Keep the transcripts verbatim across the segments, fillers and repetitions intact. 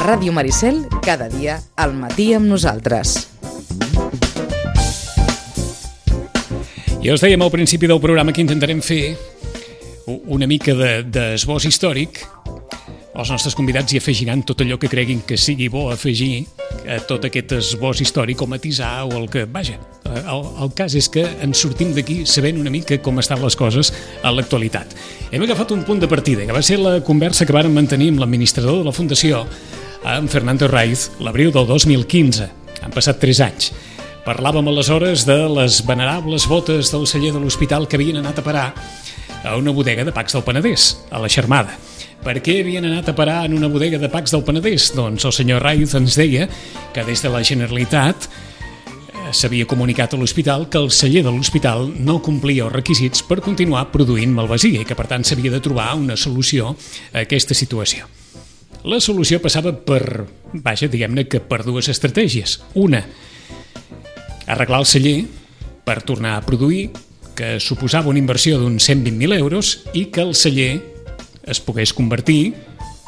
Ràdio Maricel, cada dia al matí amb nosaltres. Ja us dèiem al principi del programa que intentarem fer una mica d'esbós històric. Els nostres convidats hi afegiran tot allò que creguin que sigui bo afegir a tot aquest esbós històric o matisar o el que... Vaja, el, el cas és que ens sortim d'aquí sabent una mica com estan les coses a l'actualitat. Hem agafat un punt de partida, que va ser la conversa que vàrem mantenir amb l'administrador de la Fundació, amb Fernando Raiz, l'abril del dos mil quinze. Han passat tres anys. Parlàvem aleshores de les venerables botes del celler de l'hospital que havien anat a parar a una bodega de Pacs del Penedès, a la Xermada. Per què havien anat a parar en una bodega de Pacs del Penedès? Doncs el senyor Raiz ens deia que des de la Generalitat s'havia comunicat a l'hospital que el celler de l'hospital no complia els requisits per continuar produint malvasia i que per tant s'havia de trobar una solució a aquesta situació. La solució passava per, vaja, diguem-ne que per dues estratègies. Una, arreglar el celler per tornar a produir, que suposava una inversió d'uns cent vint mil euros i que el celler es pogués convertir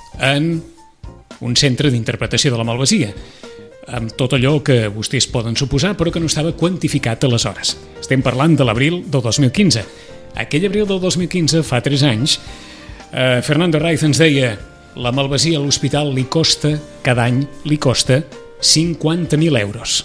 en un centre d'interpretació de la malvasia, amb tot allò que vostès poden suposar, però que no estava quantificat aleshores. Estem parlant de l'abril del dos mil quinze. Aquell abril del dos mil quinze, fa tres anys, eh, Fernando Raiz ens deia la malvasia a l'hospital li costa, cada any, li costa cinquanta mil euros.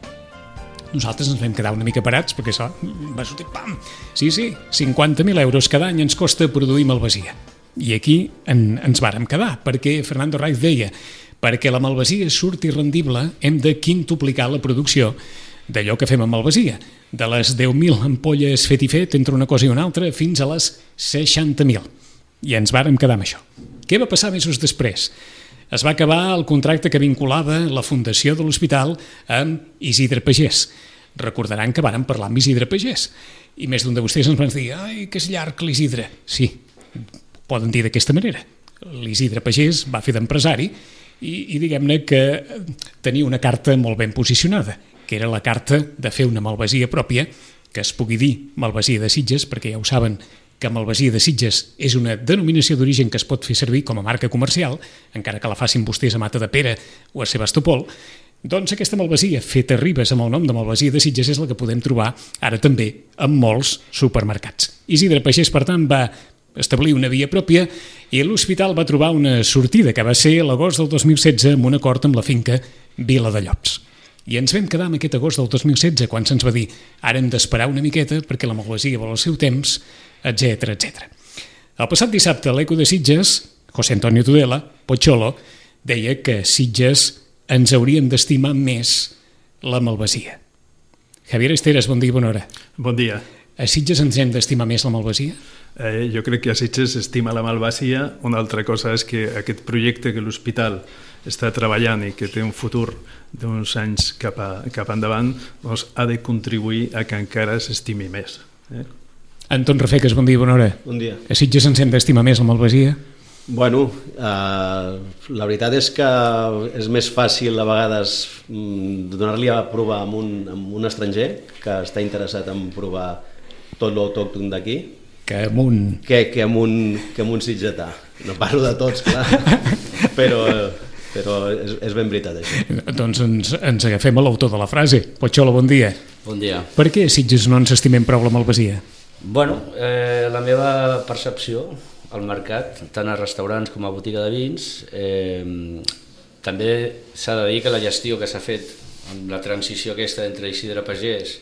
Nosaltres ens vam quedar una mica parats perquè això va sortir, pam! Sí, sí, cinquanta mil euros cada any ens costa produir malvasia. I aquí en, ens vàrem quedar, perquè Fernando Raiz deia perquè la malvasia surti rendible hem de quintuplicar la producció d'allò que fem amb malvasia, de les deu mil ampolles fet i fet entre una cosa i una altra fins a les seixanta mil. I ens vàrem quedar amb això. Què va passar mesos després? Es va acabar el contracte que vinculava la fundació de l'hospital amb Isidre Pagès. Recordaran que vàrem parlar amb Isidre Pagès. I més d'un de vostès ens van dir ai, que és llarg l'Isidre. Sí, poden dir d'aquesta manera. L'Isidre Pagès va fer d'empresari i, i diguem-ne que tenia una carta molt ben posicionada, que era la carta de fer una malvasia pròpia, que es pugui dir malvasia de Sitges, perquè ja ho saben que malvasia de Sitges és una denominació d'origen que es pot fer servir com a marca comercial, encara que la facin vostès a Matadepera o a Sebastopol. Doncs aquesta malvasia feta a Ribes amb el nom de malvasia de Sitges és la que podem trobar ara també en molts supermercats. Isidre Pagès, per tant, va establir una via pròpia i l'hospital va trobar una sortida que va ser a l'agost del dos mil setze amb un acord amb la finca Vila de Llops. I ens vam quedar amb aquest agost del dos mil setze quan se'ns va dir ara hem d'esperar una miqueta perquè la malvasia vol el seu temps, etcètera, etcètera. El passat dissabte l'Eco de Sitges, José Antonio Tudela, Pocholo, deia que Sitges ens hauríem d'estimar més la malvasia. Javier Esteras, bon dia i bona hora. Bon dia. A Sitges ens hem d'estimar més la malvasia? Eh, jo crec que a Sitges s'estima la malvasia. Una altra cosa és que aquest projecte que l'hospital està treballant i que té un futur d'uns anys cap, a, cap endavant doncs ha de contribuir a que encara s'estimi més. Eh? Anton Rafeques, bon dia i bona hora. Bon dia. A Sitges ens hem d'estimar més la malvasia? Bueno, eh, la veritat és que és més fàcil a vegades donar-li a provar amb un, amb un estranger que està interessat en provar tot l'autòcton d'aquí que amb un... Que, que, amb un, que amb un sitgetà. No parlo de tots, clar, però, però és, és ben veritat això. Doncs ens, ens agafem a l'autor de la frase. Pocholo, bon dia. Bon dia. Per què a Sitges no ens estimem prou la malvasia? Bueno, eh, la meva percepció al mercat, tant a restaurants com a botiga de vins, eh, també s'ha de dir que la gestió que s'ha fet amb la transició aquesta entre Isidre Pagès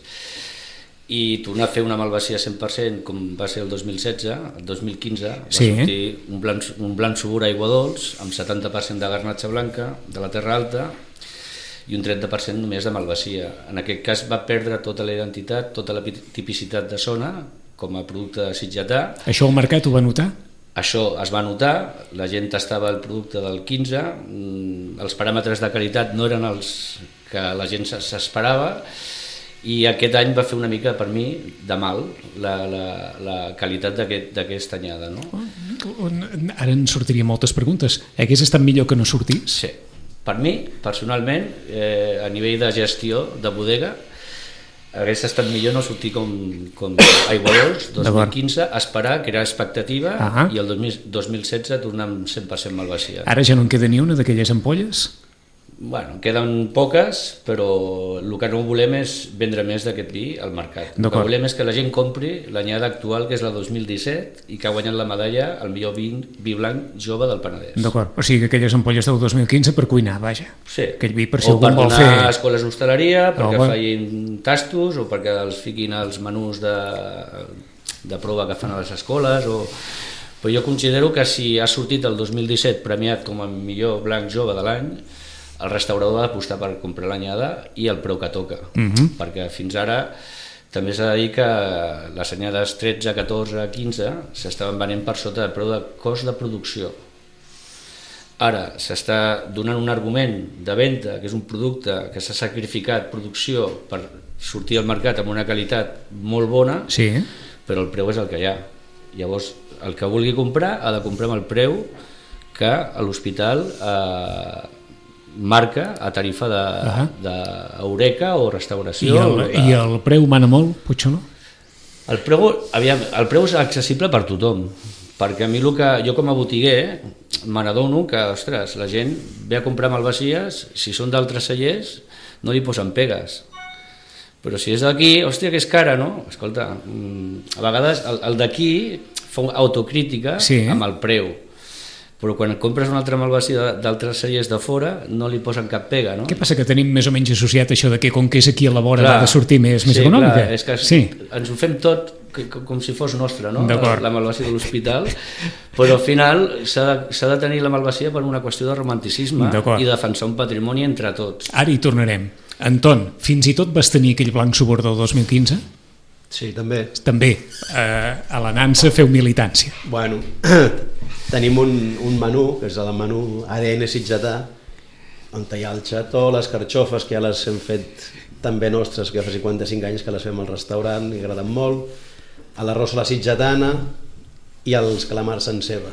i tornar a fer una malvasia cent per cent com va ser el dos mil setze, el dos mil quinze va sí. sortir un blanc, un blanc subur aigua dolç amb setanta per cent de garnatxa blanca de la Terra Alta i un trenta per cent només de malvasia. En aquest cas va perdre tota la identitat, tota la tipicitat de zona com a producte sitgetà. Això el mercat ho va notar? Això es va notar, la gent tastava el producte del quinze, els paràmetres de qualitat no eren els que la gent s'esperava i aquest any va fer una mica, per mi, de mal la, la, la qualitat d'aquesta anyada. No? Ara en sortirien moltes preguntes. Hagués estat millor que no sortís? Sí. Per mi, personalment, eh, a nivell de gestió de bodega, hagués estat millor no sortir com, com Aiguadols dos mil quinze, esperar, que era expectativa, uh -huh. i el dos mil setze tornar amb cent per cent Malvasia. Ara ja no en queda ni una d'aquelles ampolles? Bueno, queden poques, però el que no volem és vendre més d'aquest vi al mercat. El que volem és que la gent compri l'anyada actual, que és la dos mil disset, i que ha guanyat la medalla al millor vi, vi blanc jove del Penedès. D'acord, o sigui que aquelles ampolles del dos mil quinze per cuinar, vaja. Sí, aquell vi per si o per vol donar fer... a escoles d'hostaleria, perquè oh, facin tastos, o perquè els fiquin als menús de, de prova que fan a les escoles, o... però jo considero que si ha sortit el dos mil disset premiat com a millor blanc jove de l'any, el restaurador ha d'apostar per comprar l'anyada i el preu que toca, uh -huh. perquè fins ara també s'ha de dir que les anyades tretze, catorze, quinze s'estaven venent per sota del preu de cost de producció. Ara s'està donant un argument de venda, que és un producte que s'ha sacrificat producció per sortir al mercat amb una qualitat molt bona, sí. però el preu és el que hi ha. Llavors, el que vulgui comprar ha de comprar amb el preu que a l'hospital eh, marca a tarifa d'Eureka o restauració. I el, de... I el preu mana molt, potser no? El preu, aviam, el preu és accessible per tothom, perquè a mi el que, jo com a botiguer me n'adono que, ostres, la gent ve a comprar malvasies, si són d'altres cellers no li posen pegues, però si és d'aquí, hòstia, que és cara, no? Escolta, a vegades el, el d'aquí fa autocrítica, sí, amb el preu, però quan compres una altra malvasia d'altres cellers de fora no li posen cap pega, no? Què passa, que tenim més o menys associat això de que com que és aquí a la vora clar, ha de sortir més, més sí, econòmica? Clar, és que sí. ens ho fem tot com si fos nostre, no? La, la malvasia de l'hospital, però al final s'ha de, de tenir la malvasia per una qüestió de romanticisme i defensar un patrimoni entre tots. Ara hi tornarem. Anton, fins i tot vas tenir aquell blanc subor del dos mil quinze? Sí, també. També. Eh, a la Nansa feu militància. Bueno, tenim un, un menú, que és el menú A D N sitgetà, on hi ha el xató, les carxofes, que ja les hem fet també nostres, que fa cinquanta-cinc anys que les fem al restaurant i agraden molt, l'arròs a la sitgetana i els calamars en ceba.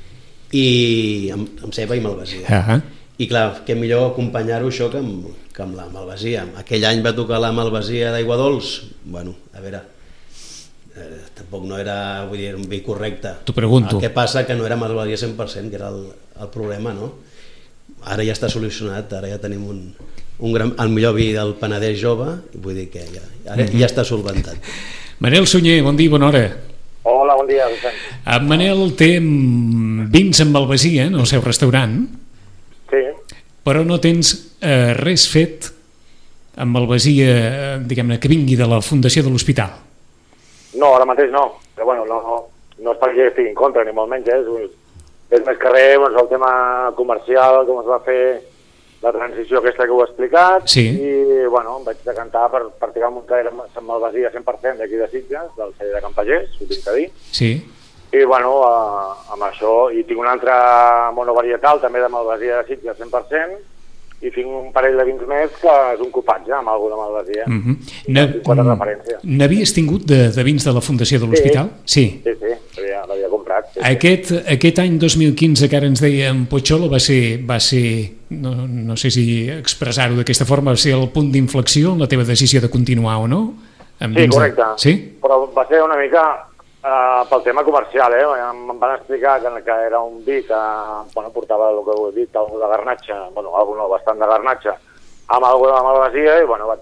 I amb, amb ceba i malvasia. Uh -huh. I clar, què millor acompanyar-ho això que amb, que amb la malvasia. Aquell any va tocar la malvasia d'Aiguadols. Bueno, a veure, eh, tampoc no era, vull dir, un vi correcte. T'ho pregunto. El que passa que no era malvasia cent per cent, que era el, el problema, no? Ara ja està solucionat, ara ja tenim un, un gran, el millor vi del Penedès jove, vull dir que ja, ara ja està solventat. Manel Sunyer, bon dia i bona hora. Hola, bon dia, Vicent. En Manel té vins amb malvasia en el seu restaurant, sí, però no tens eh, res fet amb malvasia, diguem-ne, que vingui de la fundació de l'hospital. No, ara mateix no, però bueno, no, no, no és perquè estigui en contra, ni molt menys, eh? És més que res, doncs, el tema comercial, com es va fer la transició aquesta que ho he explicat, sí, i bueno, em vaig decantar per, per tirar un muntó de malvasia cent per cent d'aquí de Sitges, del celler de Can Pagès, ho tinc a dir. Sí. I bueno, eh, amb això, i tinc un altre monovarietal també de malvasia de Sitges cent per cent, i tinc un parell de vins més que és un copatge amb alguna malvasia. Uh -huh. N'havies tingut de, de vins de la fundació de l'hospital? Sí, sí, sí, l'havia comprat. Sí, aquest, sí. aquest any dos mil quinze que ara ens deia en Pocholo va ser, va ser no, no sé si expressar-ho d'aquesta forma, va ser el punt d'inflexió en la teva decisió de continuar o no? Amb sí, correcte, de... sí? Però va ser una mica uh, pel tema comercial, eh? Em van explicar que, que era un vi que bueno, portava el que heu dit, algú de garnatxa, bueno, algú no, bastant de garnatxa, amb algú de malvasia, i bueno, vaig,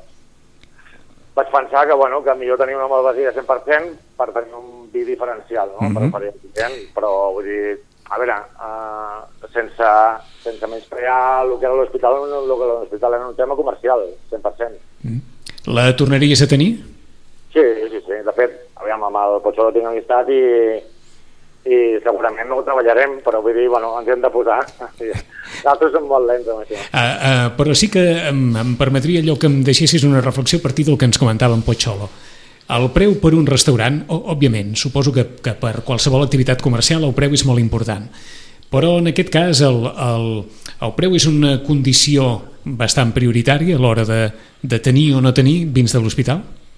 vaig pensar que, bueno, que millor tenir una malvasia cent per cent per tenir un vi diferencial, no? Uh-huh. Per però vull dir, a veure, uh, sense, sense menysprear el que era l'hospital, el que era l'hospital era un tema comercial, cent per cent. Uh-huh. La tornaries a tenir? Sí, sí, sí. De fet, aviam, amb el Pocholo tinc amistat i, i segurament no ho treballarem, però vull dir, bueno, ens hem de posar. Nosaltres som molt lents amb això. Uh, uh, però sí que em, em permetria allò que em deixessis una reflexió a partir del que ens comentava en Pocholo. El preu per un restaurant, òbviament, suposo que, que per qualsevol activitat comercial el preu és molt important, però en aquest cas el, el, el preu és una condició bastant prioritària a l'hora de, de tenir o no tenir vins de l'hospital?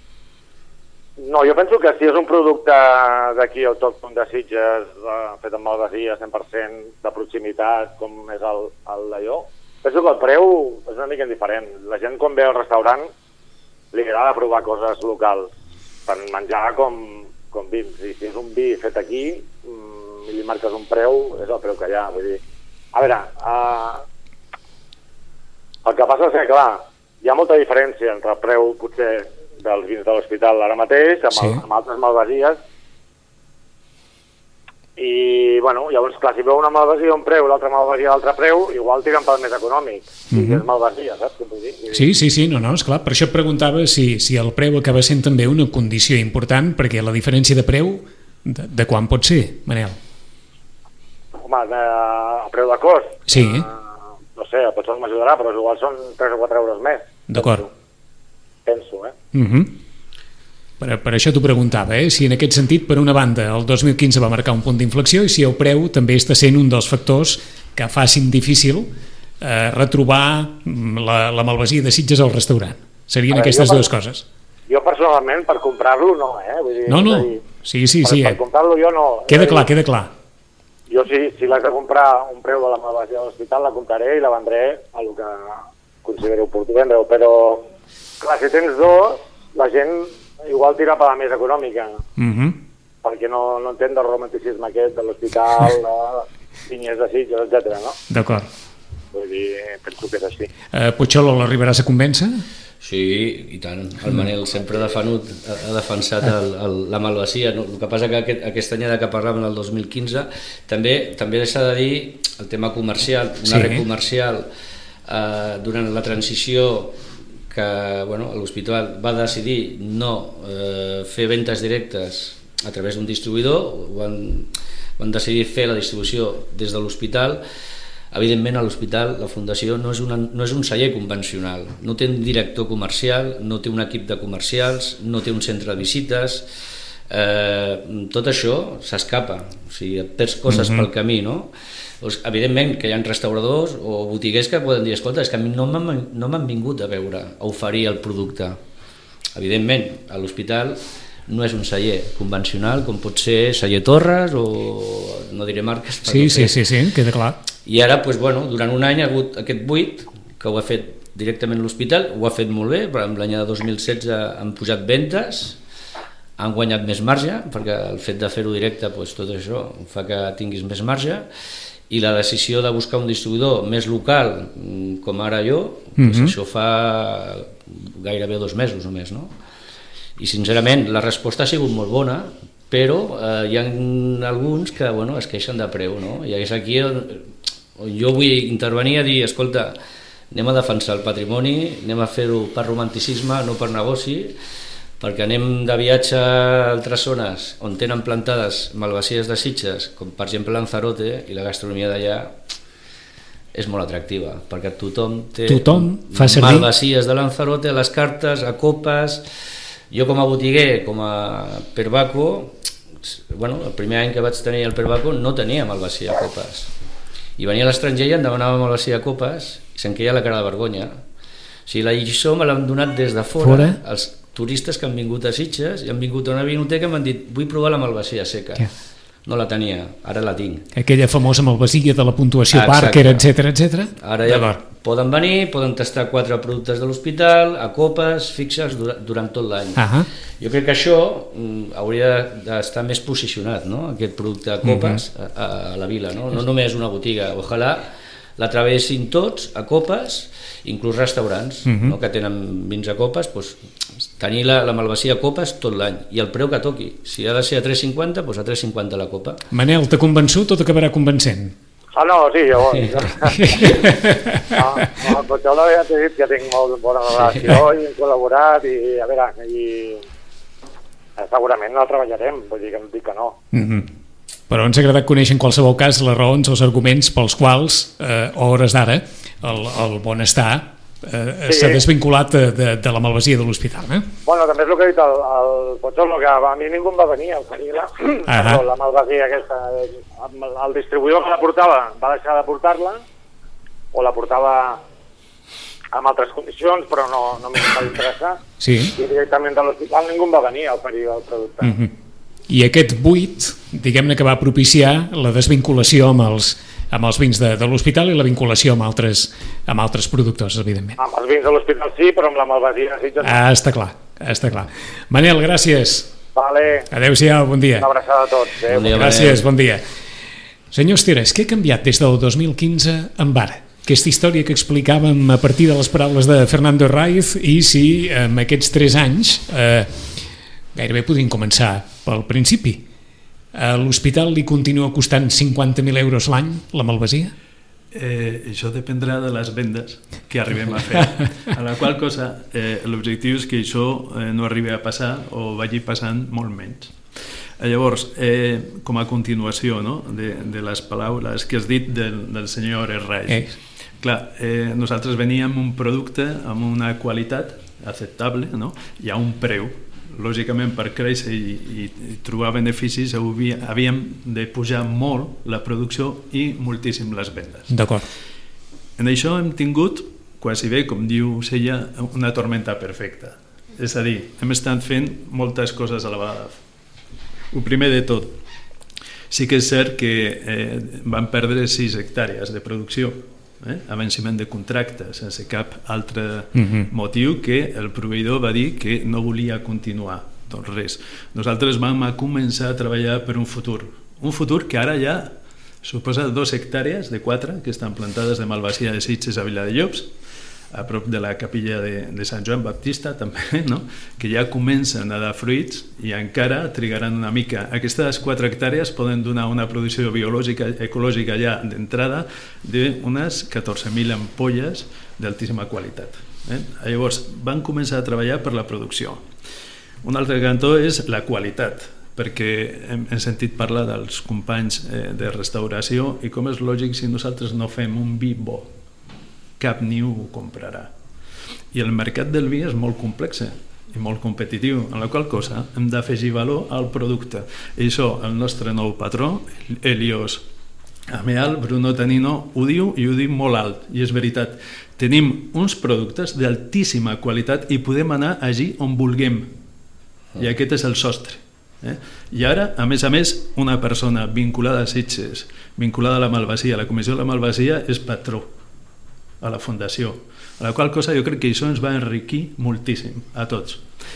No, jo penso que si és un producte d'aquí autòcton de Sitges, fet amb malvasia, cent per cent de proximitat, com és el, el d'allò, penso que el preu és una mica indiferent. La gent quan ve al restaurant li agrada provar coses locals per menjar com, com vins. I si és un vi fet aquí i li marques un preu, és el preu que hi ha. Vull dir, a veure, uh, el que passa és que, clar, hi ha molta diferència entre el preu, potser, dels vins de l'Hospital ara mateix, amb, sí. el, amb altres malvasies, i, bueno, llavors, clar, si veu una malvasia un preu, l'altra malvasia l'altre preu, igual tiren pel més econòmic, si mm-hmm. és malvasia, saps què vull dir? Sí, sí, sí, no, no, esclar, per això et preguntava si, si el preu acaba sent també una condició important, perquè la diferència de preu, de, de quan pot ser, Manel? Home, de, el preu de cost? Sí. Uh, no sé, potser m'ajudarà, però igual són tres o quatre euros més. D'acord. Penso, eh? Mhm. Per, per això t'ho preguntava, eh? Si en aquest sentit, per una banda, el dos mil quinze va marcar un punt d'inflexió i si el preu també està sent un dels factors que facin difícil eh, retrobar la, la malvasia de Sitges al restaurant. Serien veure, aquestes per, dues coses. Jo personalment, per comprar-lo, no, eh? Vull dir, no, no, dir, sí, sí, per, sí. Per comprar-lo jo no. Queda clar, queda clar. Jo si, si l'haig de comprar un preu de la malvasia de l'hospital, la compraré i la vendré a el que consideri oportú vendre-ho, però clar, si tens dos, la gent igual tira per la més econòmica, mm-hmm. perquè no, no entén del romanticisme aquest de l'hospital, de vinyes de Sitges, etcètera, no? D'acord. Vull dir, penso que és així. Uh, Puigxolo, l'arribaràs a convèncer? Sí, i tant. El Manel sempre ha defensat, ha defensat el, el, la malvasia. No? El que passa que aquest, aquesta anyada que parlàvem el dos mil quinze també també s'ha de dir el tema comercial, una sí. red comercial eh, durant la transició que bueno, l'hospital va decidir no eh, fer ventes directes a través d'un distribuïdor, van, van decidir fer la distribució des de l'hospital. Evidentment a l'hospital la fundació no és, una, no és un celler convencional, no té un director comercial, no té un equip de comercials, no té un centre de visites, eh, tot això s'escapa, o sigui, et perds coses mm-hmm. pel camí, no? Doncs, evidentment que hi ha restauradors o botiguers que poden dir, escolta, és que a mi no m'han no m'han vingut a veure, a oferir el producte. Evidentment, a l'hospital no és un celler convencional com pot ser celler Torres o no diré marques. Sí, no sí, sí, sí, queda clar. I ara, doncs, bueno, durant un any ha hagut aquest buit que ho ha fet directament l'hospital, ho ha fet molt bé, però amb l'any de dos mil setze han pujat ventes, han guanyat més marge, perquè el fet de fer-ho directe, doncs, tot això fa que tinguis més marge, i la decisió de buscar un distribuïdor més local, com ara jo, doncs mm-hmm. això fa gairebé dos mesos només, no? I sincerament la resposta ha sigut molt bona, però eh, hi ha alguns que bueno, es queixen de preu, no? I és aquí on, on jo vull intervenir a dir, escolta, anem a defensar el patrimoni, anem a fer-ho per romanticisme, no per negoci, perquè anem de viatge a altres zones on tenen plantades malvasies de Sitges, com per exemple Lanzarote, i la gastronomia d'allà és molt atractiva, perquè tothom té tothom fa servir malvasies de Lanzarote a les cartes, a copes. Jo com a botiguer, com a Perbaco, bueno, el primer any que vaig tenir el Perbaco no tenia malvasia a copes. I venia a l'estranger i em demanava malvasia a copes i se'n queia la cara de vergonya. O sigui, la lliçó me l'han donat des de fora, fora? Els turistes que han vingut a Sitges i han vingut a una vinoteca i m'han dit vull provar la malvasia seca. Yeah. No la tenia, ara la tinc. Aquella famosa malvasia de la puntuació ah, Parker, etcètera, etcètera. Ara ja poden venir, poden tastar quatre productes de l'hospital, a copes, fixes, durant tot l'any. Uh -huh. Jo crec que això mm, hauria d'estar més posicionat, no? Aquest producte a copes uh -huh. a, a la vila, no? No només una botiga. Ojalà la travessin tots a copes, inclús restaurants uh -huh. no? que tenen vins a copes, doncs, tenir la, la malvasia a copes tot l'any i el preu que toqui. Si ha de ser a tres cinquanta, doncs a tres cinquanta la copa. Manel, t'ha convençut o t'acabarà convencent? Ah, no, sí, jo... no, no, però jo ja t'he dit que tinc molt bona relació sí. i hem col·laborat i, a veure, i segurament no treballarem, vull dir que no dic que no. Mm-hmm. Però ens ha agradat conèixer en qualsevol cas les raons o els arguments pels quals, eh, a hores d'ara, el, el benestar eh, sí. s'ha desvinculat de, de, de la malvasia de l'hospital. Eh? Bueno, també és el que ha dit el, el Pozzolo, que a mi ningú em va venir a oferir la, uh-huh. la malvasia aquesta. El distribuïdor que la portava va deixar de portar-la, o la portava amb altres condicions, però no, no m'hi va interessar. Sí. I directament de l'hospital ningú em va venir a oferir el producte. Uh-huh. I aquest buit, diguem-ne que va propiciar la desvinculació amb els, amb els vins de, de l'hospital i la vinculació amb altres, amb altres productors, evidentment. Amb els vins de l'hospital sí, però amb la malvasia sí. Ah, està clar, està clar. Manel, gràcies. Vale. Adéu-siau, bon dia. Una abraçada a tots. Adéu. Bon dia, Gràcies, bon dia. Senyor Esteres, què ha canviat des del dos mil quinze amb ara? Aquesta història que explicàvem a partir de les paraules de Fernando Raiz, i si en aquests tres anys, eh, gairebé podríem començar pel principi, a l'hospital li continua costant cinquanta mil euros l'any la malvasia? Eh, això dependrà de les vendes que arribem a fer. A la qual cosa, eh, l'objectiu és que això eh, no arribi a passar o vagi passant molt menys. Llavors, eh, com a continuació, no?, de, de les paraules que has dit del, del senyor Herraiz. Eh. Clar, eh, nosaltres veníem un producte amb una qualitat acceptable, no?, i a un preu. Lògicament, per créixer i, i, i trobar beneficis havíem de pujar molt la producció i moltíssim les vendes. D'acord. En això hem tingut, quasi bé, com diu Sella, una tormenta perfecta. És a dir, hem estat fent moltes coses a la vegada. El primer de tot, sí que és cert que eh, van perdre sis hectàrees de producció, eh, a venciment de contracte, sense cap altre uh-huh. motiu que el proveïdor va dir que no volia continuar. Doncs res, nosaltres vam a començar a treballar per un futur, un futur que ara ja suposa dos hectàrees de quatre que estan plantades de malvasia de Sitges a Viladellobs, a prop de la capella de, de Sant Joan Baptista també, no?, que ja comencen a dar fruits i encara trigaran una mica. Aquestes quatre hectàrees poden donar una producció biològica, ecològica ja d'entrada d'unes catorze mil ampolles d'altíssima qualitat. Eh? Llavors van començar a treballar per la producció. Un altre cantó és la qualitat, perquè hem, hem sentit parlar dels companys eh, de restauració i com és lògic si nosaltres no fem un vi bo, cap ni ho comprarà. I el mercat del vi és molt complex i molt competitiu, en la qual cosa hem d'afegir valor al producte. I això, el nostre nou patró, Helios Ameal, Bruno Tanino, ho diu i ho diu molt alt, i és veritat. Tenim uns productes d'altíssima qualitat i podem anar allí on vulguem. I aquest és el sostre. Eh? I ara, a més a més, una persona vinculada a Sitges, vinculada a la malvasia, a la Comissió de la Malvasia, és patró a la Fundació, a la qual cosa jo crec que això ens va enriquir moltíssim a tots.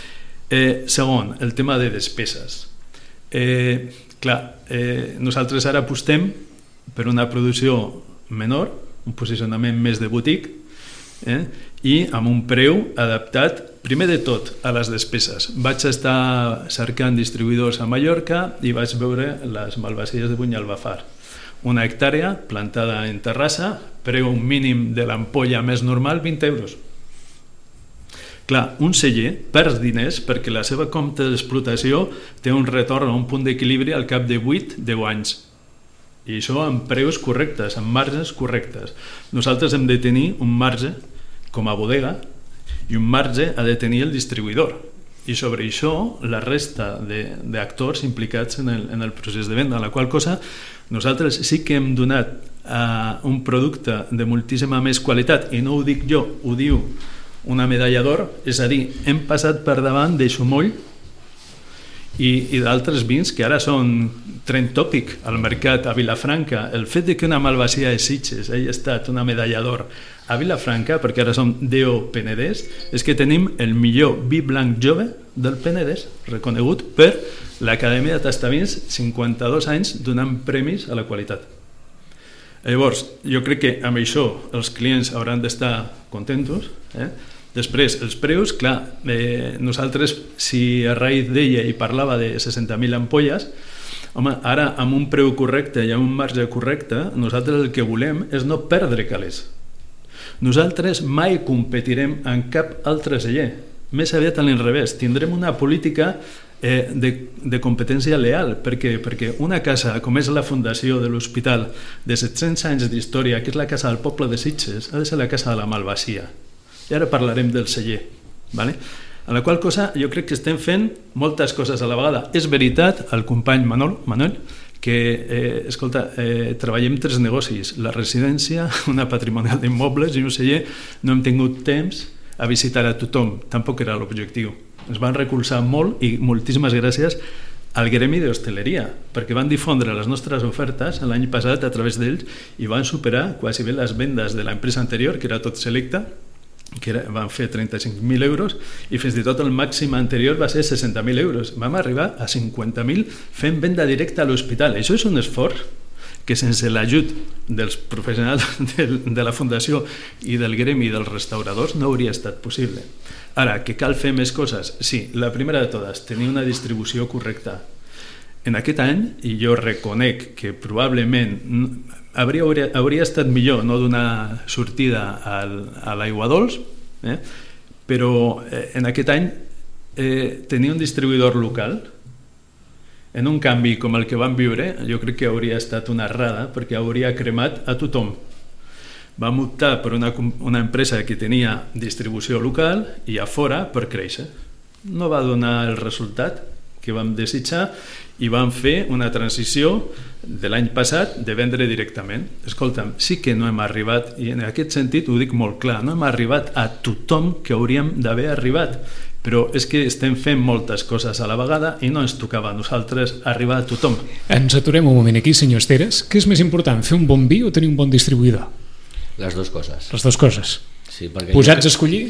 Eh, segon, el tema de despeses. Eh, clar, eh, nosaltres ara apostem per una producció menor, un posicionament més de boutique, eh, i amb un preu adaptat, primer de tot, a les despeses. Vaig estar cercant distribuïdors a Mallorca i vaig veure les malvasies de Bunyalbafar. Una hectàrea plantada en terrassa, preu mínim de l'ampolla més normal, vint euros. Clar, un celler perd diners perquè la seva compte d'explotació té un retorn a un punt d'equilibri al cap de vuit a deu anys. I això amb preus correctes, amb marges correctes. Nosaltres hem de tenir un marge com a bodega i un marge ha de tenir el distribuïdor. I sobre això la resta d'actors implicats en el, en el procés de venda, a la qual cosa nosaltres sí que hem donat uh, un producte de moltíssima més qualitat, i no ho dic jo, ho diu una medalla d'or, és a dir, hem passat per davant de Xumoll i, i d'altres vins que ara són trend tòpic al mercat a Vilafranca. El fet de que una malvasia de Sitges hagi estat una medalla d'or a Vilafranca, perquè ara som D O Penedès, és que tenim el millor vi blanc jove del Penedès, reconegut per l'Acadèmia de Tastavins, cinquanta-dos anys donant premis a la qualitat. Llavors, jo crec que amb això els clients hauran d'estar contentos. Eh? Després, els preus, clar, eh, nosaltres, si a raïs d'ella hi parlava de seixanta mil ampolles, home, ara amb un preu correcte i amb un marge correcte, nosaltres el que volem és no perdre calés. Nosaltres mai competirem en cap altre celler, més aviat a l'inrevés, tindrem una política eh, de, de competència leal, perquè, perquè una casa com és la Fundació de l'Hospital de set-cents anys d'història, que és la casa del poble de Sitges, ha de ser la casa de la malvasia. I ara parlarem del celler, ¿vale? A la qual cosa jo crec que estem fent moltes coses a la vegada. És veritat, el company Manol, Manuel, que, eh, escolta, eh, treballem tres negocis, la residència, una patrimonial d'immobles i un celler. No hem tingut temps a visitar a tothom, tampoc era l'objectiu. Ens van recolzar molt i moltíssimes gràcies al gremi d'hostaleria, perquè van difondre les nostres ofertes l'any passat a través d'ells i van superar quasi bé les vendes de l'empresa anterior, que era Tot Selecta, que era, van fer trenta-cinc mil euros, i fins i tot el màxim anterior va ser seixanta mil euros. Vam arribar a cinquanta mil fent venda directa a l'hospital. Això és un esforç que sense l'ajut dels professionals de, de la Fundació i del gremi dels restauradors no hauria estat possible. Ara, que cal fer més coses? Sí, la primera de totes, tenir una distribució correcta. En aquest any, i jo reconec que probablement hauria, hauria, hauria estat millor no donar sortida al, a l'aigua dolç, eh? però eh, en aquest any eh, tenir un distribuïdor local en un canvi com el que vam viure, jo crec que hauria estat una errada perquè hauria cremat a tothom. Vam optar per una, una empresa que tenia distribució local i a fora per créixer. No va donar el resultat que vam desitjar i vam fer una transició de l'any passat de vendre directament. Escolta'm, sí que no hem arribat, i en aquest sentit ho dic molt clar, no hem arribat a tothom que hauríem d'haver arribat, però és que estem fent moltes coses a la vegada i no ens tocava a nosaltres arribar a tothom. Ens aturem un moment aquí, senyor Esteres. Què és més important, fer un bon vi o tenir un bon distribuïdor? Les dues coses. Les dues coses. Sí, perquè posats jo... a escollir?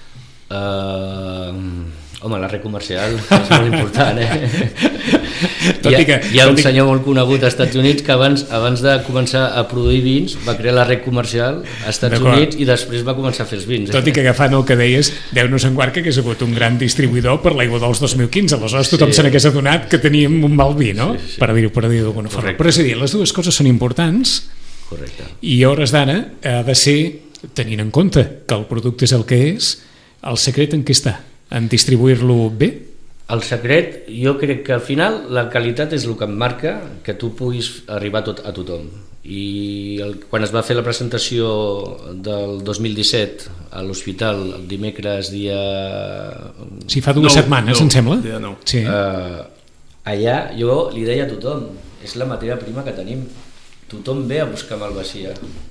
Uh, home, la red comercial és molt important, eh? Tot hi, ha, que, hi ha un que... senyor molt conegut als Estats Units que abans, abans de començar a produir vins va crear la red comercial als Estats Units i després va començar a fer els vins. Tot i que agafant el que deies, Déu-nos en guard que hagués hagut un gran distribuïdor per l'aigua dels dos mil quinze, aleshores tothom sí. se n'hagués adonat que teníem un mal vi, no? Sí, sí. Per dir-ho per dir d'alguna forma. Però és a dir, les dues coses són importants. Correcte. I a hores d'ara ha de ser, tenint en compte que el producte és el que és, el secret en què està? En distribuir-lo bé? El secret, jo crec que al final la qualitat és el que em marca que tu puguis arribar a, tot, a tothom. I el, quan es va fer la presentació del dos mil disset a l'hospital el dimecres dia... Sí, fa dues no, setmanes, no, em sembla. Dia no. Sí. Uh, allà jo li deia a tothom, és la matèria prima que tenim. Tothom ve a buscar malvasia.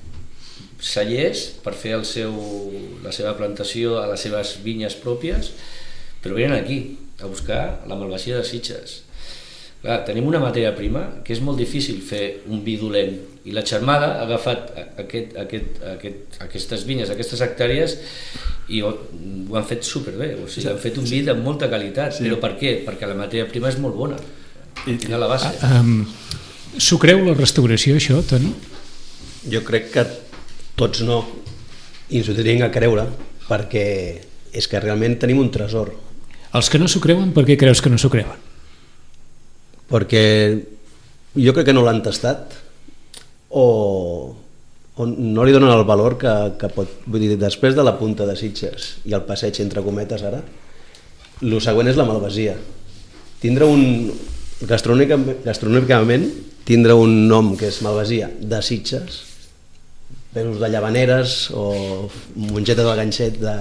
Cellers per fer el seu, la seva plantació a les seves vinyes pròpies, però venen aquí a buscar la malvasia de Sitges. Clar, tenim una matèria prima que és molt difícil fer un vi dolent i la Xarmada ha agafat aquest, aquest, aquest, aquestes vinyes, aquestes hectàrees i ho, ho han fet superbé, o sigui, han fet un vi de molta qualitat. Sí. Però per què? Perquè la matèria prima és molt bona, a la base. Ah, um, S'ho creu la restauració, això, Toni? Jo crec que tots no, i ens ho tindríem a creure, perquè és que realment tenim un tresor. Els que no s'ho creuen, per què creus que no s'ho creuen? Perquè jo crec que no l'han tastat o, o no li donen el valor que, que pot... Vull dir, després de la punta de Sitges i el passeig entre cometes ara, el següent és la malvasia. Tindre un... Gastronòmicament, gastronòmicament tindre un nom que és malvasia de Sitges, pesos de Llavaneres o mongeta del ganxet de...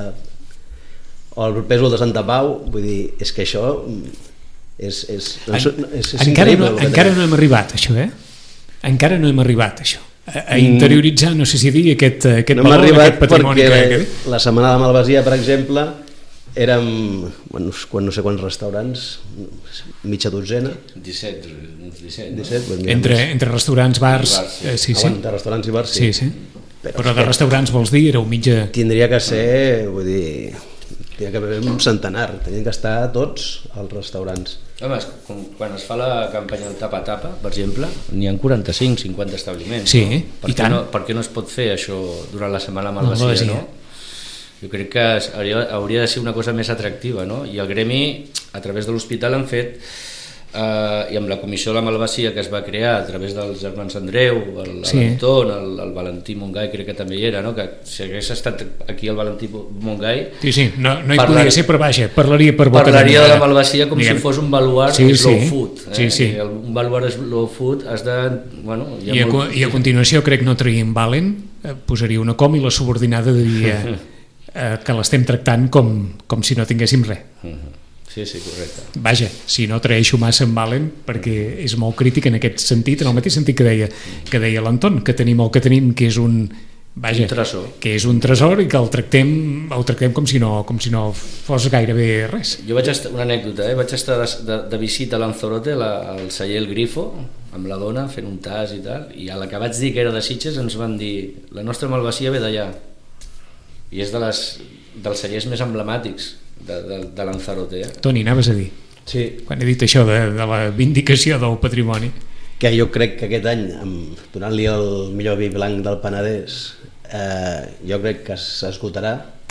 o el pèsol de Santa Pau, vull dir, és que això és, és, en, és, és encara, increïble. No, encara no hem arribat, això, eh? Encara no hem arribat, això. A, a interioritzar, no sé si dir, aquest, aquest no valor, aquest patrimoni. No hem que, perquè que... la setmana de Malvasia, per exemple, érem, bueno, no sé quants restaurants, mitja dotzena. disset, uns disset, no? disset pues entre, entre restaurants, bars... bars sí. Eh, sí, sí. Ah, entre restaurants i bars, sí. sí, sí. Però, Però de restaurants vols dir, éreu mitja... Tindria que ser, vull dir... Tindria que haver un centenar, tenien que estar tots als restaurants. Home, com quan es fa la campanya del tapa-tapa, per exemple, n'hi ha quaranta-cinc cinquanta establiments. Sí, no? Per i què tant. No, per què no es pot fer això durant la setmana malvasia, no? Jo crec que hauria, hauria de ser una cosa més atractiva, no? I el gremi, a través de l'hospital, han fet, eh, i amb la comissió de la malvasia que es va crear a través dels germans Andreu, l'Anton, sí. el, el Valentí Montgai, crec que també hi era, no? Que si hagués estat aquí el Valentí Montgai... Sí, sí, no, no hi parlar, podia ser, però vaja, parlaria per boca. Parlaria de la malvasia com diguem. Si fos un baluart sí, slow sí. food. Eh? Sí, sí. Un baluart slow food has de... Bueno, I, a, molt... I a continuació, crec no traiem Valen, eh, posaria una com i la subordinada diria eh, que l'estem tractant com, com si no tinguéssim res. Uh-huh. Sí, sí, correcte. Vaja, si no traeixo massa en Valen, perquè és molt crític en aquest sentit, en el mateix sentit que deia, que deia l'Anton, que tenim el que tenim, que és un, vaja, un tresor. Que és un tresor i que el tractem, el tractem com si no, com si no fos gairebé res. Jo vaig estar, una anècdota, eh? vaig estar de, de, de visita a Lanzarote, la, al celler El Grifo, amb la dona, fent un tas i tal, i a la que vaig dir que era de Sitges ens van dir la nostra malvasia ve d'allà, i és de les, dels cellers més emblemàtics de, de, de Lanzarote. Eh? Toni, anaves a dir, Sí, quan he dit això de, de la vindicació del patrimoni. que jo crec que aquest any, amb- donant-li el millor vi blanc del Penedès, eh, jo crec que s'esgotarà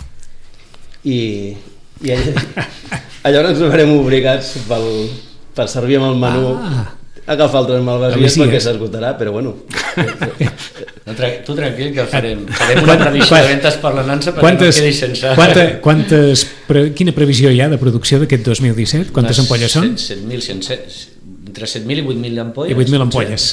i, i llavors ens veurem obligats pel, per servir amb el menú Ah. agafar altres malvasies Alicies. perquè s'esgotarà, però bueno, No, tra tu tranquil que farem, farem una previsió de ventes per la nansa perquè Quantes, no quedi sense... quanta, quantes, pre, quina previsió hi ha de producció d'aquest dos mil disset? Quantes Unes ampolles són? set mil cent, entre set mil i vuit mil ampolles. I vuit mil ampolles.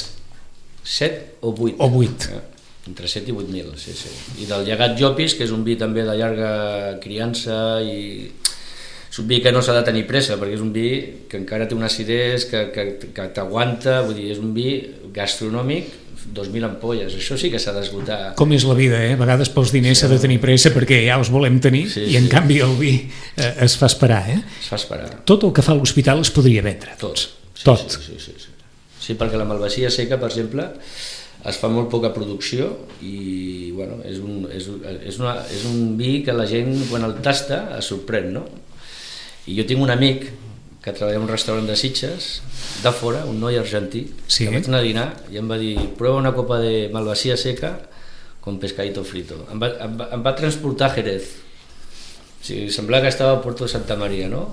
set o vuit. O vuit. Eh, entre set i vuit mil, sí, sí. I del llegat Llopis, que és un vi també de llarga criança i és un vi que no s'ha de tenir pressa perquè és un vi que encara té una acidesa que, que, que t'aguanta, vull dir, és un vi gastronòmic, dos mil ampolles, això sí que s'ha d'esgotar. Com és la vida, eh? A vegades pels diners s'ha de tenir pressa perquè ja els volem tenir Sí, i en sí. canvi el vi eh, es fa esperar, eh? Es fa esperar. Tot el que fa l'hospital es podria vendre. Tot. Sí, Tot. Sí, sí, sí, sí. sí, perquè la malvasia seca, per exemple, es fa molt poca producció i bueno, és, un, és, és, una, és un vi que la gent quan el tasta es sorprèn, no? I jo tinc un amic que treballa en un restaurant de Sitges, de fora, un noi argentí, Sí. que vaig anar a dinar i em va dir prueba una copa de malvasia seca con pescadito frito. Em va, em va, em va transportar a Jerez. O sigui, semblava que estava a Puerto Santa Maria, no?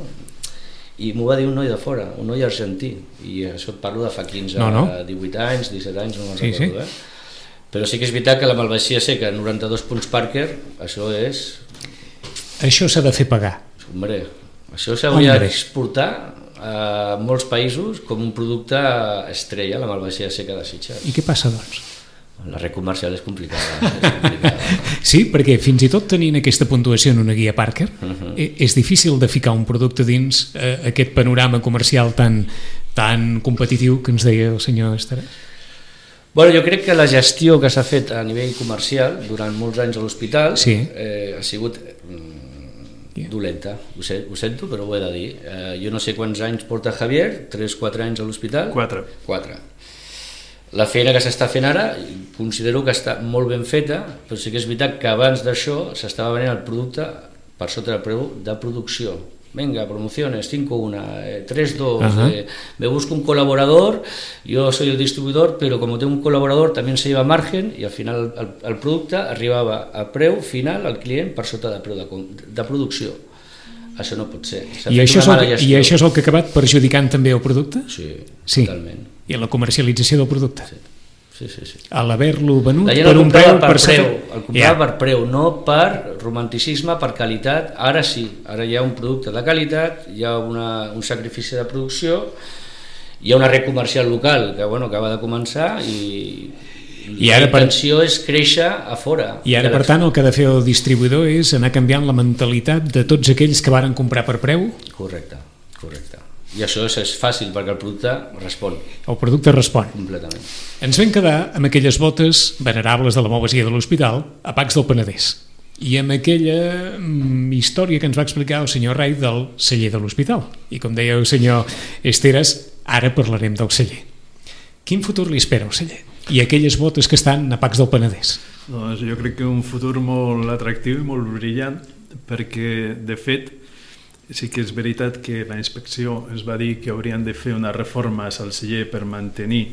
I m'ho va dir un noi de fora, un noi argentí, i això et parlo de fa quinze, No, no. divuit anys, disset anys, no me'n Sí, recordo, sí. eh? Però sí que és veritat que la malvasia seca, noranta-dos punts Parker, això és... Això s'ha de fer pagar. Hombre, això s'hauria Hombre. d'exportar a molts països com un producte estrella, la malvasia seca de Sitges. I què passa, doncs? La red comercial és complicada. És complicada. Sí, perquè fins i tot tenint aquesta puntuació en una guia Parker, Mhm. eh, és difícil de ficar un producte dins eh, aquest panorama comercial tan, tan competitiu que ens deia el senyor Estarà. Bueno, jo crec que la gestió que s'ha fet a nivell comercial durant molts anys a l'hospital Sí. eh, ha sigut mm, dolenta, ho, sé, ho sento, però ho he de dir. Eh, jo no sé quants anys porta Javier, tres quatre anys a l'hospital? Quatre. quatre. La feina que s'està fent ara considero que està molt ben feta, però sí que és veritat que abans d'això s'estava venent el producte per sota del preu de producció. Venga, promociones, cinco uno, eh, tres dos, Ajá. eh, me busco un colaborador, yo soy el distribuidor, pero como tengo un colaborador también se lleva margen i al final el, el producte arribava a preu final al client per sota de preu de, com- de producció. Això no pot ser. S'ha I fet això, és una el, mala que- I gestió. això és el que ha acabat perjudicant també el producte? Sí, Sí. totalment. I la comercialització del producte? Sí, sí, sí. sí. A l'haver-lo venut La gent per el un comprava preu... per per preu, sota- el comprava Ja. per preu, no per romanticisme, per qualitat. Ara sí, ara hi ha un producte de qualitat, hi ha una, un sacrifici de producció, hi ha una red comercial local que bueno, acaba de començar i, I ara la per- intenció és créixer a fora. I ara, per tant, el que ha de fer el distribuïdor és anar canviant la mentalitat de tots aquells que varen comprar per preu. Correcte, correcte. I això és, és fàcil perquè el producte respon El producte respon. completament. Ens vam quedar amb aquelles botes venerables de la malvasia de l'hospital a Pacs del Penedès i amb aquella mm, història que ens va explicar el senyor Rai del celler de l'hospital. I com deia el senyor Esteres, ara parlarem del celler. Quin futur li espera al celler? I aquelles botes que estan a Pacs del Penedès? Doncs jo crec que un futur molt atractiu i molt brillant, perquè, de fet, sí que és veritat que la inspecció ens va dir que haurien de fer unes reformes al celler per mantenir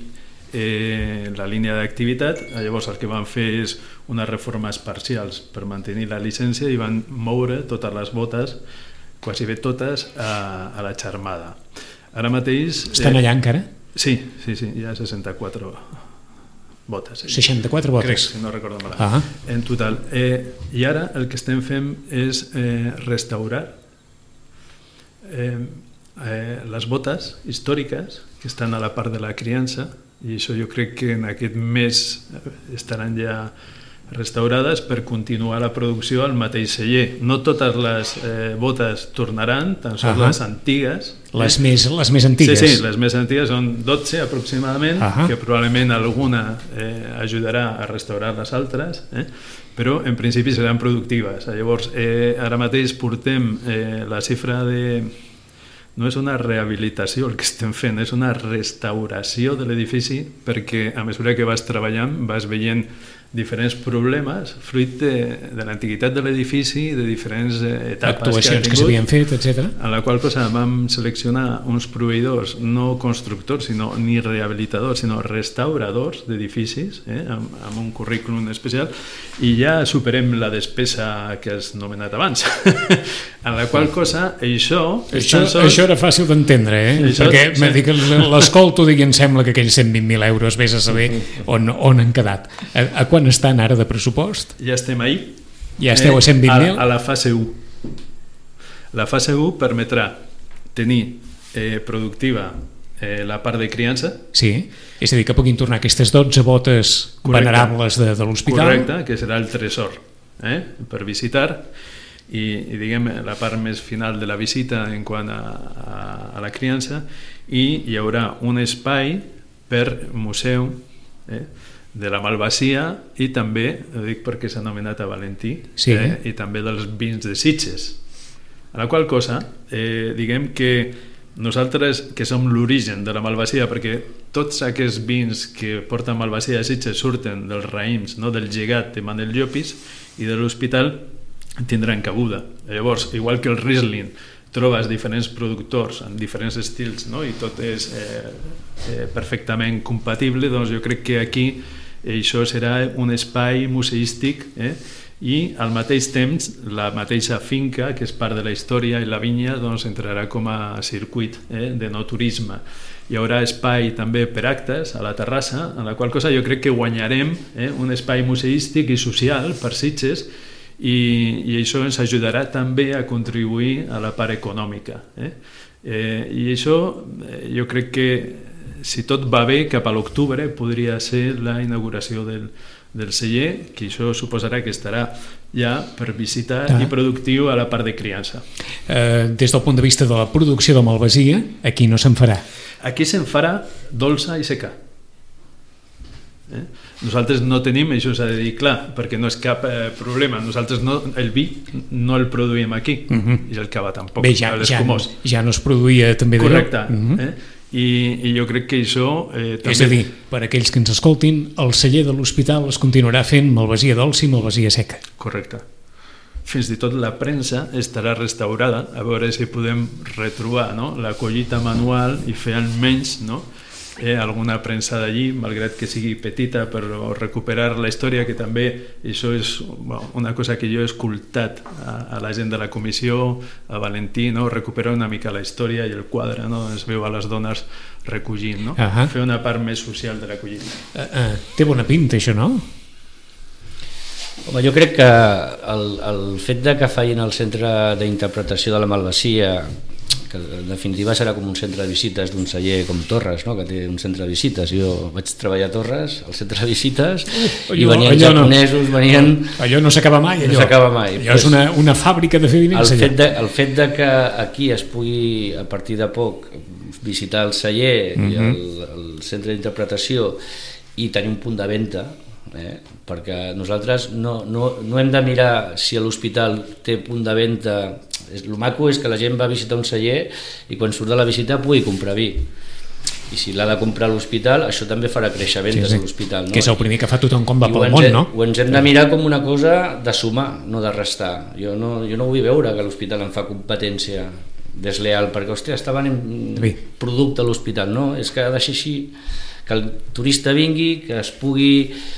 eh, la línia d'activitat. Llavors el que van fer és unes reformes parcials per mantenir la llicència i van moure totes les botes, quasi bé totes, a, a la xarmada. Ara mateix... Estan allà encara? Sí, sí, sí, hi ha seixanta-quatre botes. Sí. seixanta-quatre botes. Crec, si no recordo mal. Ah. En total. Eh, I ara el que estem fent és eh, restaurar eh, eh, les botes històriques que estan a la part de la criança, i això jo crec que en aquest mes estaran ja restaurades per continuar la producció al mateix celler. No totes les eh, botes tornaran, tan sols uh-huh. les antigues. Les, eh? més, les més antigues. Sí, sí, les més antigues són dotze aproximadament, uh-huh. que probablement alguna eh, ajudarà a restaurar les altres, eh? Però en principi seran productives. Llavors, eh, ara mateix portem eh, la xifra de... No és una rehabilitació el que estem fent, és una restauració de l'edifici, perquè a mesura que vas treballant vas veient diferents problemes fruit de, de l'antiguitat de l'edifici, de diferents eh, etapes actuacions que, que s'havien fet, etcètera. A la qual cosa vam seleccionar uns proveïdors, no constructors, sinó ni rehabilitadors, sinó restauradors d'edificis, eh, amb, amb un currículum especial, i ja superem la despesa que has nomenat abans. A la qual cosa, això... Això, sols... això era fàcil d'entendre, eh? Això, perquè sí. Dic, l'escolto i em sembla que aquells cent vint mil euros vés a saber on, on han quedat. A, a quan estan ara de pressupost? Ja estem ahí. Ja esteu a cent vint mil? A, a la fase u. La fase u permetrà tenir eh, productiva eh, la part de criança. Sí, és a dir, que puguin tornar aquestes dotze botes correcte. Venerables de, de l'hospital. Correcte, que serà el tresor eh, per visitar. I, i diguem la part més final de la visita en quant a, a, a la criança, i hi haurà un espai per museu eh, de la Malvasia, i també, ho dic perquè s'ha anomenat a Valentí, sí. eh, i també dels vins de Sitges. A la qual cosa, eh, diguem que nosaltres, que som l'origen de la Malvasia, perquè tots aquests vins que porten Malvasia a Sitges surten dels raïms, no? Del llegat de Manel Llopis i de l'hospital, tindran cabuda. Llavors, igual que el Riesling, trobes diferents productors en diferents estils, no? I tot és eh, eh, perfectament compatible, doncs jo crec que aquí això serà un espai museístic, eh? I al mateix temps la mateixa finca, que és part de la història, i la vinya, doncs entrarà com a circuit eh? de no turisme. Hi haurà espai també per actes a la terrassa, en la qual cosa jo crec que guanyarem eh? un espai museístic i social per Sitges, i, i això ens ajudarà també a contribuir a la part econòmica. Eh? Eh, I això eh, jo crec que si tot va bé, cap a l'octubre podria ser la inauguració del, del celler, que això suposarà que estarà ja per visitar ah. i productiu a la part de criança. Eh, des del punt de vista de la producció de Malvasia, aquí no se'n farà? Aquí se'n farà dolça i seca. Eh? Nosaltres no tenim, això s'ha de dir clar, perquè no és cap eh, problema, nosaltres no, el vi no el produïm aquí, uh-huh. i el cava tampoc. Bé, ja, ja, ja no es produïa també d'allò. Correcte, uh-huh. eh? I, i jo crec que això eh, també... És a dir, per aquells que ens escoltin, el celler de l'hospital es continuarà fent Malvasia dolça i Malvasia seca. Correcte. Fins i tot la premsa estarà restaurada, a veure si podem retrobar, no? La collita manual i fer almenys, no? Eh, alguna premsa d'allí, malgrat que sigui petita, però recuperar la història, que també això és bueno, una cosa que jo he escoltat a, a la gent de la comissió, a Valentí, no? Recuperar una mica la història i el quadre, no? Es veu a les dones recollint, no? Uh-huh. Fer una part més social de la collita. Uh, uh, té bona pinta això, no? Home, jo crec que el, el fet de que facin el centre d'interpretació de la Malvasia, que en definitiva serà com un centre de visites d'un celler com Torres, no? Que té un centre de visites. Jo vaig treballar a Torres, al centre de visites, uh, allò, i venien japonesos, no, venien... Allò no s'acaba mai, allò. No s'acaba mai. Allò és una, una fàbrica de fer diners. El fet de, el fet de que aquí es pugui, a partir de poc, visitar el celler uh-huh. i el, el centre d'interpretació i tenir un punt de venda, eh? Perquè nosaltres no, no, no hem de mirar si l'hospital té punt de venda. El maco és que la gent va a visitar un celler i quan surt de la visita pugui comprar vi, i si l'ha de comprar a l'hospital, això també farà créixer vendes sí, sí. a l'hospital, no? Que és el primer que fa tothom quan va pel món, no? Ho ens hem de mirar com una cosa de sumar, no de restar. Jo no, jo no vull veure que l'hospital em fa competència desleal, perquè hòstia, està venent producte a l'hospital, no? És que ha de ser així, que el turista vingui, que es pugui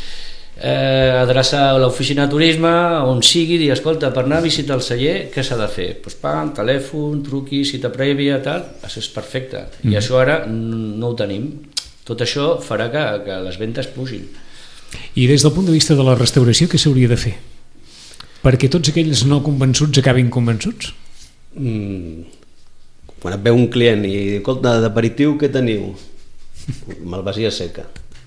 eh, adreçar a l'oficina de turisme, on sigui, dir, escolta, per anar a visitar el celler, què s'ha de fer? Doncs pam, telèfon, truqui, cita prèvia, tal, això és perfecte. Mm. I això ara no ho tenim. Tot això farà que, que les ventes pugin. I des del punt de vista de la restauració, què s'hauria de fer? Perquè tots aquells no convençuts acabin convençuts? Mm. Quan et veu un client i diu, escolta, d'aperitiu què teniu? Malvasia seca.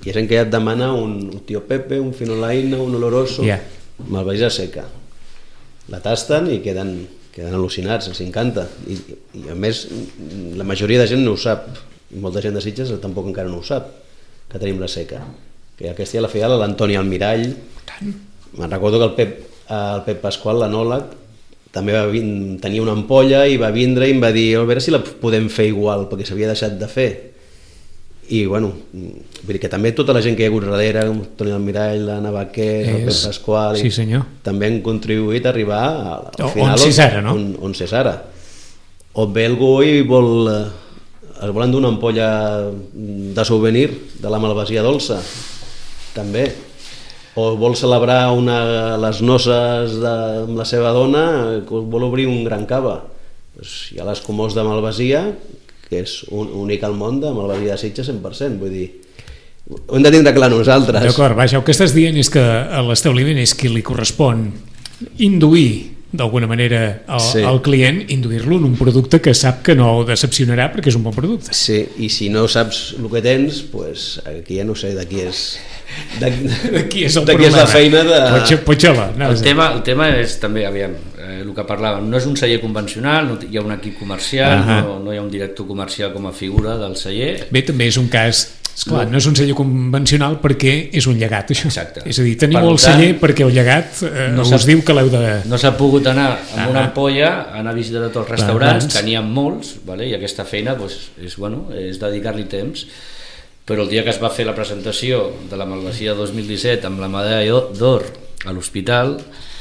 Hi ha gent que ja et demana un, un tio Pepe, un finolaina, un oloroso, yeah. malvasia seca. La tasten i queden, queden al·lucinats, els encanta. I, I a més, la majoria de gent no ho sap, i molta gent de Sitges tampoc encara no ho sap, que tenim la seca. Que aquesta ja la feia l'Antoni Almirall. Me'n recordo que el Pep, el Pep Pasqual, l'anòleg, també va vin, tenia una ampolla i va vindre i em va dir a veure si la podem fer igual, perquè s'havia deixat de fer. I bueno, vull dir que també tota la gent que hi ha hagut darrere, com Toni Almirall, l'Anna Baquer, el Pep Pasqual, sí, senyor. també han contribuït a arribar al final on s'és ara, no? On, on s'és ara. O ve algú i vol, es volen donar una ampolla de souvenir de la malvasia dolça, també. O vol celebrar una, les noces de, amb la seva dona, que vol obrir un gran cava. Pues hi ha les comors de malvasia, que és un, únic al món, de malvasia de Sitges cent per cent, vull dir, ho hem de tindre clar nosaltres. D'acord, vaja, el que estàs dient és que a l'establiment és qui li correspon induir d'alguna manera al, sí. al client, induir-lo en un producte que sap que no decepcionarà perquè és un bon producte. Sí, i si no saps el que tens, pues, aquí ja no sé de qui és de, de qui és el de qui és la feina de... Potxola, no, el, tema, el tema és també, aviam, eh, el que parlàvem, no és un celler convencional, no hi ha un equip comercial, uh -huh. no, no hi ha un director comercial com a figura del celler. Bé, també és un cas, esclar, no, no és un celler convencional perquè és un llegat, això. Exacte. És a dir, teniu el celler perquè el llegat eh, no us diu que l'heu de... No s'ha pogut anar amb una ampolla, anar a visitar tots els restaurants, que n'hi ha molts, vale? I aquesta feina pues, és, bueno, és dedicar-li temps. Però el dia que es va fer la presentació de la Malvasia dos mil disset amb la medalla d'or a l'hospital,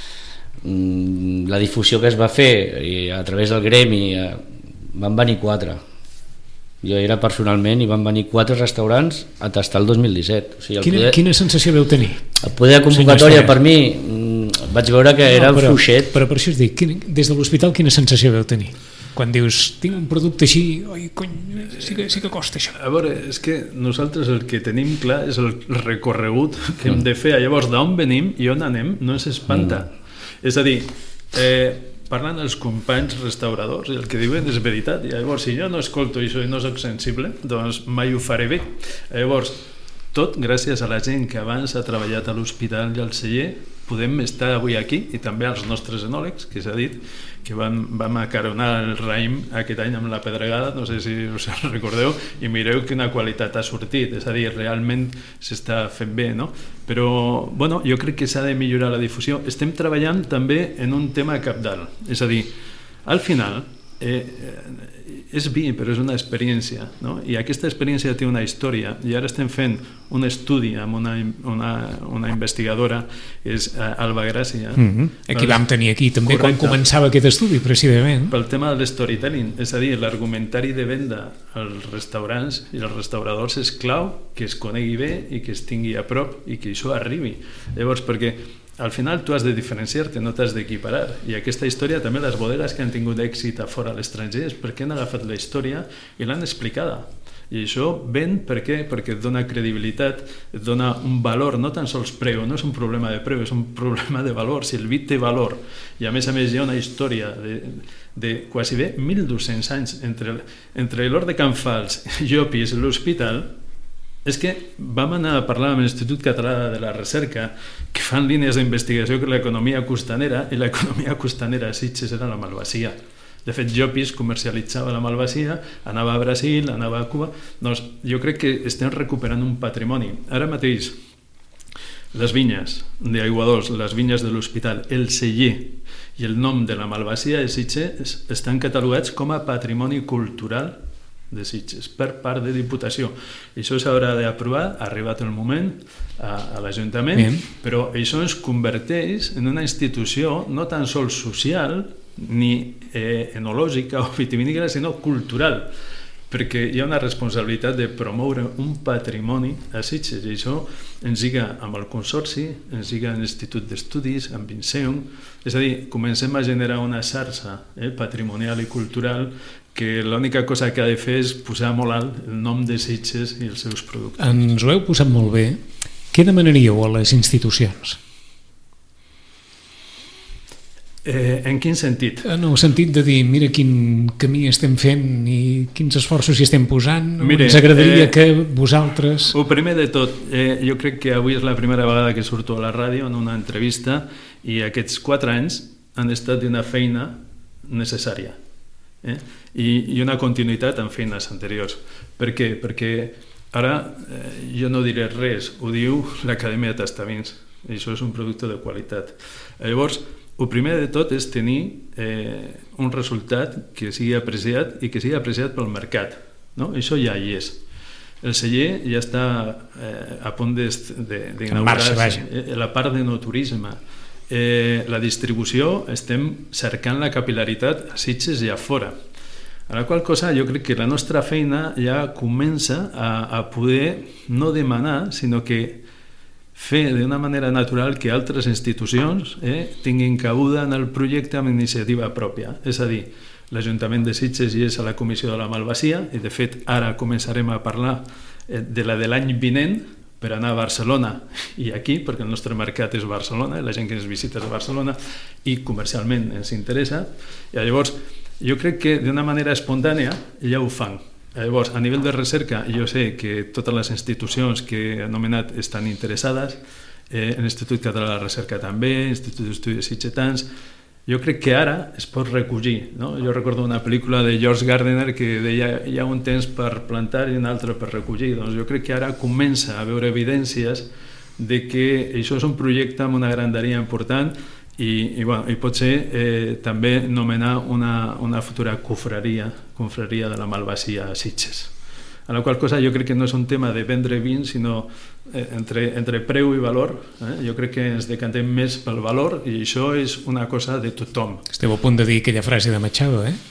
la difusió que es va fer i a través del gremi van venir quatre. Jo era personalment i van venir quatre restaurants a tastar el dos mil disset. O sigui, el quina, poder, quina sensació veu tenir? El poder de convocatòria per mi vaig veure que no, era però, fluixet. Però per això us dic, quina, des de l'hospital quina sensació veu tenir? Quan dius, tinc un producte així, oi, cony, sí que, sí que costa això. A veure, és que nosaltres el que tenim clar és el recorregut que mm. hem de fer. Llavors, d'on venim i on anem no ens espanta. Mm. És a dir, eh, parlant els companys restauradors i el que diuen és veritat. Llavors, si jo no escolto això i no soc sensible, doncs mai ho faré bé. Llavors, tot gràcies a la gent que abans ha treballat a l'hospital i al celler podem estar avui aquí, i també als nostres enòlegs, que s'ha dit que van, vam acaronar el raïm aquest any amb la pedregada, no sé si us recordeu, i mireu quina qualitat ha sortit, és a dir, realment s'està fent bé, no? Però, bueno, jo crec que s'ha de millorar la difusió. Estem treballant també en un tema cabdal, és a dir, al final, eh, és vi, però és una experiència, no? I aquesta experiència té una història, i ara estem fent un estudi amb una, una, una investigadora, és Alba Gràcia. Mm-hmm. Aquí vam tenir aquí també quan començava aquest estudi, precisament. Pel tema del storytelling, és a dir, l'argumentari de venda als restaurants i als restauradors és clau que es conegui bé i que es tingui a prop i que això arribi. Llavors, perquè al final tu has de diferenciar-te, no t'has d'equiparar, i aquesta història també les bodegues que han tingut èxit a fora a l'estranger és perquè han agafat la història i l'han explicada, i això ven per què? Perquè et dona credibilitat, et dona un valor, no tan sols preu, no és un problema de preu, és un problema de valor. Si el vi té valor i a més a més hi ha una història de, de quasi bé mil dos-cents anys entre, entre l'Hort de Can Fals, Llopis i l'hospital, és que vam anar a parlar amb l'Institut Català de la Recerca, que fan línies d'investigació que l'economia costanera, i l'economia costanera a Sitges era la malvasia. De fet, Llopis comercialitzava la malvasia, anava a Brasil, anava a Cuba. Doncs jo crec que estem recuperant un patrimoni. Ara mateix, les vinyes d'Aiguadols, les vinyes de l'hospital, el celler i el nom de la malvasia de Sitges estan catalogats com a patrimoni cultural de Sitges per part de Diputació. Això s'haurà d'aprovar, ha arribat el moment a, a l'Ajuntament, Bien. Però això ens converteix en una institució no tan sols social ni eh, enològica o vitivinícola, sinó cultural, perquè hi ha una responsabilitat de promoure un patrimoni a Sitges, i això ens lliga amb el Consorci, ens lliga amb l'Institut d'Estudis, amb Vinceum, és a dir, comencem a generar una xarxa eh, patrimonial i cultural que l'única cosa que ha de fer és posar molt alt el nom de Sitges i els seus productes. Ens ho heu posat molt bé. Què demanaríeu a les institucions? Eh, en quin sentit? En el sentit de dir, mira quin camí estem fent i quins esforços hi estem posant. Mire, ens agradaria eh, que vosaltres... El primer de tot, eh, jo crec que avui és la primera vegada que surto a la ràdio en una entrevista i aquests quatre anys han estat d'una feina necessària. Eh? I, I una continuïtat en feines anteriors. Per què? Perquè ara eh, jo no diré res, ho diu l'Acadèmia de Testaments, i això és un producte de qualitat. Llavors, el primer de tot és tenir eh, un resultat que sigui apreciat i que sigui apreciat pel mercat. No? Això ja hi és. El celler ja està eh, a punt d'inaugurar-se. Eh, la part de no turisme. Eh, la distribució, estem cercant la capilaritat a Sitges i a fora. A la qual cosa jo crec que la nostra feina ja comença a, a poder no demanar, sinó que fer d'una manera natural que altres institucions eh, tinguin cabuda en el projecte amb iniciativa pròpia. És a dir, l'Ajuntament de Sitges hi és a la Comissió de la Malvasia i de fet ara començarem a parlar eh, de la de l'any vinent per anar a Barcelona i aquí, perquè el nostre mercat és Barcelona i la gent que ens visita és Barcelona i comercialment ens interessa. I llavors jo crec que d'una manera espontània ja ho fan. Llavors, a nivell de recerca, jo sé que totes les institucions que he anomenat estan interessades, eh, l'Institut Català de la Recerca també, l'Institut d'Estudis Sitgetans. Jo crec que ara es pot recollir. No? Jo recordo una pel·lícula de George Gardner que deia hi ha un temps per plantar i un altre per recollir. Doncs jo crec que ara comença a veure evidències de que això és un projecte amb una granderia important i, i, bueno, i potser eh, també nomenar una, una futura confraria, confraria de la Malvasia a Sitges. A la qual cosa jo crec que no és un tema de vendre vins, sinó eh, entre, entre preu i valor. Eh? Jo crec que ens decantem més pel valor i això és una cosa de tothom. Esteu a punt de dir aquella frase de Machado, eh?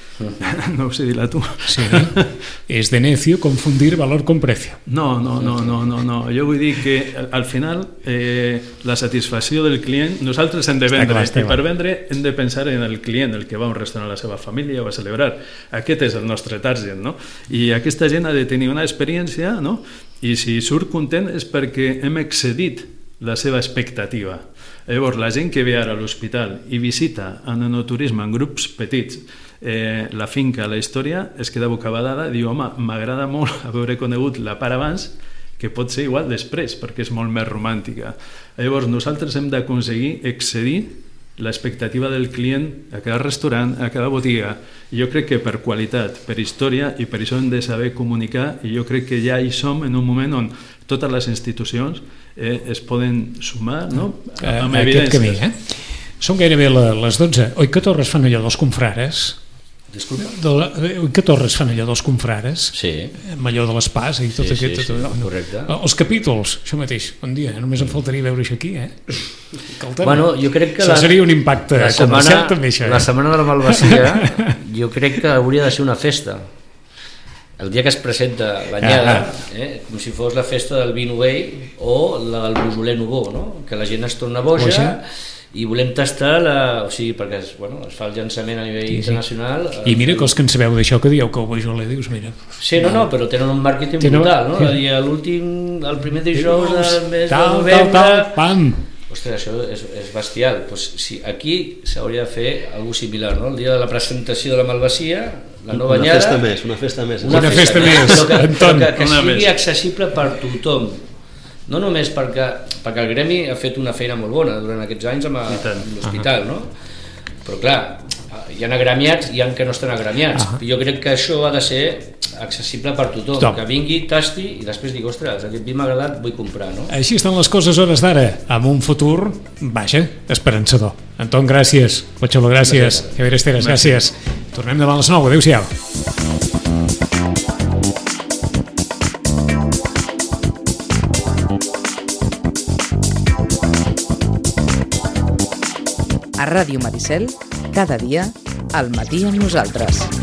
No ho sé dir-la tu. Sí, és de necio confundir valor con precio. No, no, no, no, no, no. Jo vull dir que al final eh, la satisfacció del client, nosaltres hem de vendre, clar, i per vendre hem de pensar en el client, el que va a un restaurant a la seva família o va a celebrar. Aquest és el nostre target, no? I aquesta gent ha de tenir una experiència, no? I si surt content és perquè hem excedit la seva expectativa. Llavors, la gent que ve ara a l'hospital i visita en enoturisme en grups petits eh, la finca, la història, es queda bocabadada i diu, home, m'agrada molt haver conegut la part abans que pot ser igual després, perquè és molt més romàntica. Llavors, nosaltres hem d'aconseguir excedir l'expectativa del client a cada restaurant, a cada botiga. I jo crec que per qualitat, per història i per això hem de saber comunicar i jo crec que ja hi som en un moment on totes les institucions eh, es poden sumar, no? Amb a evidències. Aquest camí, eh? Són gairebé les dotze. Oi que Torres fan allò dels confrares? Disculpa? De, oi que Torres fan allò dels confrares? Sí. Amb allò de l'espàs i tot sí, aquest... Sí, sí, tot, correcte. Els capítols, això mateix. Bon dia, només em faltaria veure això aquí, eh? Calta, bueno, jo crec que... Això la, seria un impacte la comercial setmana, també, això. Eh? La setmana de la Malvasia jo crec que hauria de ser una festa. El dia que es presenta l'anyada, eh, com si fos la festa del vi novell o la del Beaujolais Nouveau, no? Que la gent es torna boja, boja. I volem tastar, la, o sigui, perquè es, bueno, es fa el llançament a nivell sí, internacional. Sí. I mira que els que en sabeu d'això que dieu que el Beaujolais, dius, mira. Sí, no, no, però tenen un màrqueting tenen... brutal, no? Sí. L'últim, el primer dijous del mes tal, de novembre... Tal, tal, pam! Ostres, això és, és bestial. Pues, sí, aquí s'hauria de fer alguna similar, no? El dia de la presentació de la Malvasia, la nova una anyada... Festa més, una festa més. Una, una festa, festa més, però que, Anton. Però que, que sigui més. accessible per tothom. No només perquè, perquè el gremi ha fet una feina molt bona durant aquests anys amb, a, amb l'hospital, no? Però clar, hi ha agremiats i hi ha que no estan agremiats. Uh -huh. Jo crec que això ha de ser accessible per tothom, Top. Que vingui, tasti i després digui, ostres, aquest vi m'ha agradat, vull comprar, no? Així estan les coses hores d'ara, amb un futur, vaja, esperançador. Anton, gràcies. Pocholo, gràcies. Javier Esteras, gràcies. Tornem demà a les nou. Adéu-siau. A Ràdio Maricel, cada dia, al matí amb nosaltres.